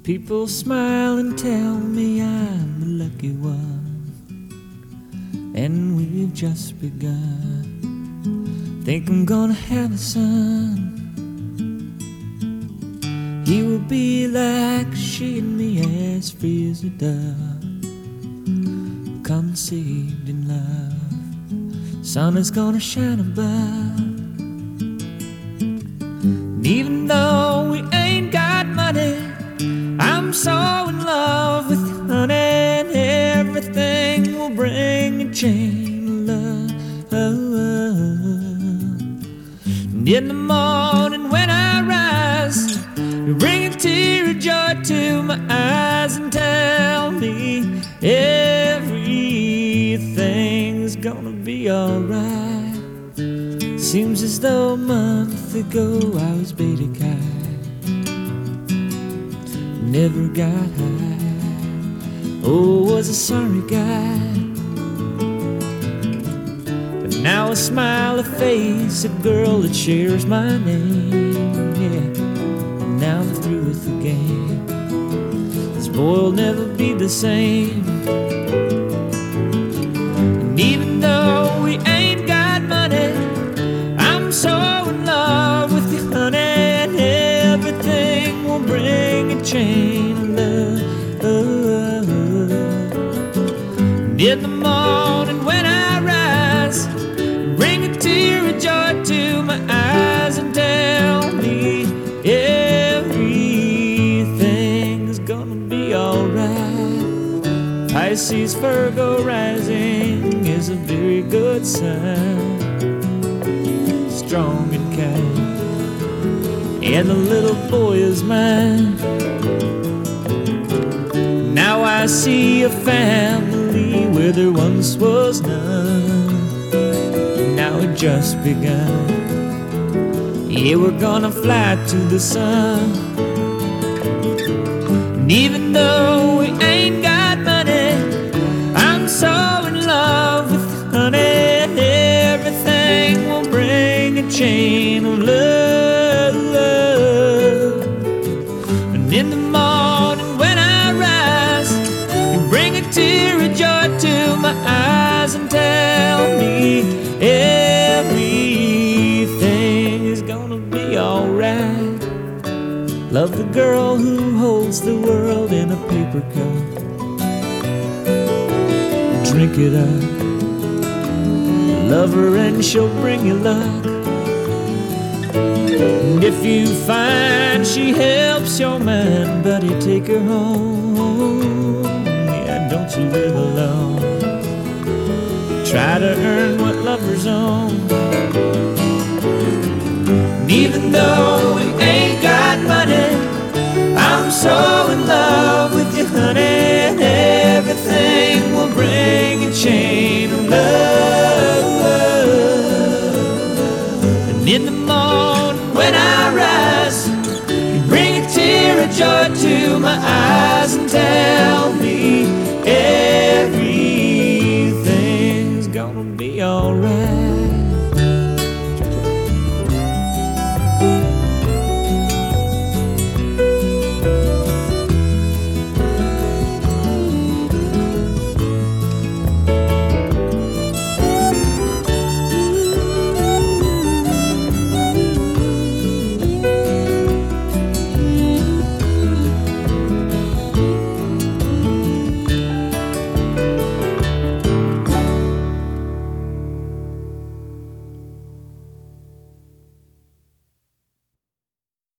People smile and tell me I'm the lucky one, and we've just begun. Think I'm gonna have a son. He will be like she and me, as free as a dove, conceived in love. Sun is gonna shine above. And even though we ain't got money, I'm so in love with you, honey, and everything will bring a chain of love. And in the morning when I rise, you bring a tear of joy to my eyes and tell me everything's gonna be alright. Seems as though a month ago I was beta kite, never got high. Oh, was a sorry guy. But now I smile, a face, a girl that shares my name. Yeah, and now I'm through with the game. This boy will never be the same. And even though we ain't got money, I'm so in love with you, honey, and everything will bring a chain of love. And in the morning when I rise, bring a tear of joy to my eyes and tell me everything's gonna be alright. Pisces, Virgo rising is a very good sign, strong and kind, and the little boy is mine. Now I see a family where there once was none. Now it just begun. Yeah, we're gonna fly to the sun. And even though we ain't got money, I'm so in love with you, honey, and everything will bring a chain of love. And in the morning when I rise, you bring a tear of joy to my eyes and tell me everything is gonna be alright. Love the girl who holds the world in a paper cup. Drink it up. Love her and she'll bring you luck. And if you find she helps your mind, buddy, take her home. Yeah, don't you live alone. Try to earn what lovers own. And even though we ain't got money, I'm so in love with you, honey, and everything will bring a chain of love. And in the morning when I rise, you bring a tear of joy to my eyes and tell